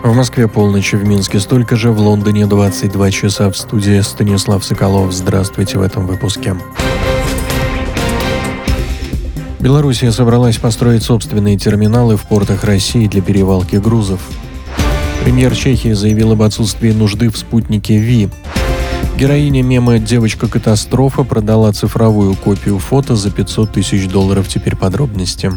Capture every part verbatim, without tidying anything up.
В Москве полночь, в Минске столько же, в Лондоне двадцать два часа. В студии Станислав Соколов. Здравствуйте в этом выпуске. Белоруссия собралась построить собственные терминалы в портах России для перевалки грузов. Премьер Чехии заявил об отсутствии нужды в спутнике Ви. Героиня мема «Девочка-катастрофа» продала цифровую копию фото за пятьсот тысяч долларов. Теперь подробности.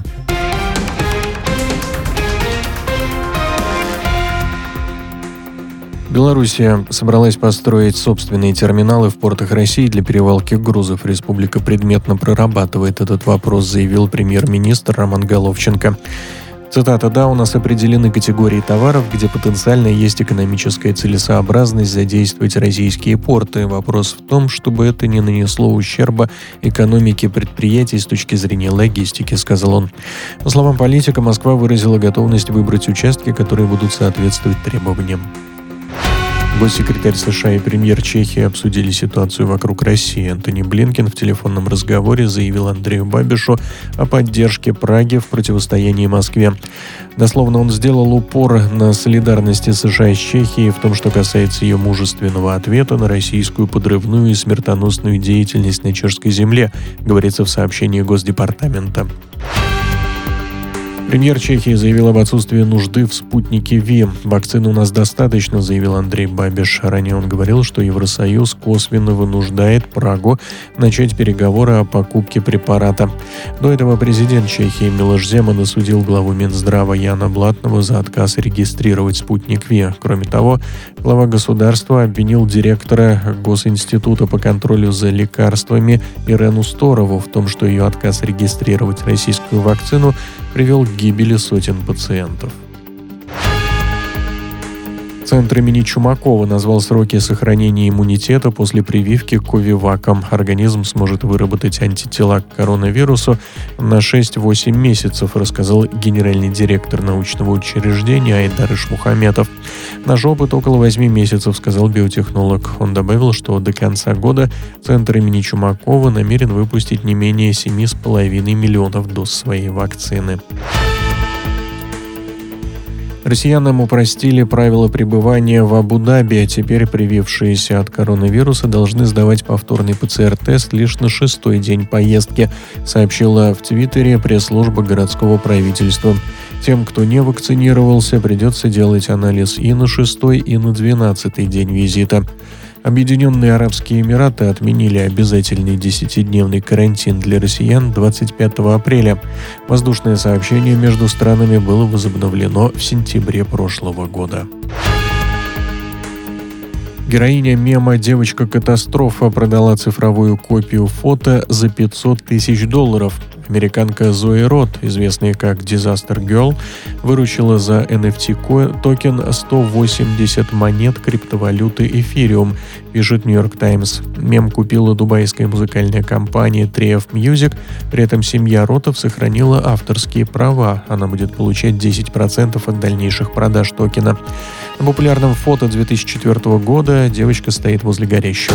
Белоруссия собралась построить собственные терминалы в портах России для перевалки грузов. Республика предметно прорабатывает этот вопрос, заявил премьер-министр Роман Головченко. Цитата: «Да, у нас определены категории товаров, где потенциально есть экономическая целесообразность задействовать российские порты. Вопрос в том, чтобы это не нанесло ущерба экономике предприятий с точки зрения логистики», — сказал он. По словам политика, Москва выразила готовность выбрать участки, которые будут соответствовать требованиям. Госсекретарь США и премьер Чехии обсудили ситуацию вокруг России. Антони Блинкен в телефонном разговоре заявил Андрею Бабишу о поддержке Праги в противостоянии Москве. Дословно он сделал упор на солидарности США с Чехией в том, что касается ее мужественного ответа на российскую подрывную и смертоносную деятельность на чешской земле, говорится в сообщении Госдепартамента. Премьер Чехии заявил об отсутствии нужды в спутнике Ви. «Вакцин у нас достаточно», — заявил Андрей Бабиш. Ранее он говорил, что Евросоюз косвенно вынуждает Прагу начать переговоры о покупке препарата. До этого президент Чехии Милош Земан осудил главу Минздрава Яна Блатного за отказ регистрировать спутник Ви. Кроме того, глава государства обвинил директора Госинститута по контролю за лекарствами Ирену Сторову в том, что ее отказ регистрировать российскую вакцину привел к гибели сотен пациентов. Центр имени Чумакова назвал сроки сохранения иммунитета после прививки ковиваком. Организм сможет выработать антитела к коронавирусу на шесть-восемь месяцев, рассказал генеральный директор научного учреждения Айдар Ишмухаметов. «Наш опыт около восьми месяцев», — сказал биотехнолог. Он добавил, что до конца года Центр имени Чумакова намерен выпустить не менее семи с половиной миллионов доз своей вакцины. Россиянам упростили правила пребывания в Абу-Даби, а теперь привившиеся от коронавируса должны сдавать повторный ПЦР-тест лишь на шестой день поездки, сообщила в Твиттере пресс-служба городского правительства. Тем, кто не вакцинировался, придется делать анализ и на шестой, и на двенадцатый день визита. Объединенные Арабские Эмираты отменили обязательный десятидневный карантин для россиян двадцать пятого апреля. Воздушное сообщение между странами было возобновлено в сентябре прошлого года. Героиня мема «Девочка-катастрофа» продала цифровую копию фото за пятьсот тысяч долларов. Американка Зои Рот, известная как Disaster Girl, выручила за эн эф ти-токен сто восемьдесят монет криптовалюты Ethereum, пишет Нью-Йорк Таймс. Мем купила дубайская музыкальная компания три эф Music, при этом семья Ротов сохранила авторские права. Она будет получать десять процентов от дальнейших продаж токена. На популярном фото две тысячи четвёртого года девочка стоит возле горящего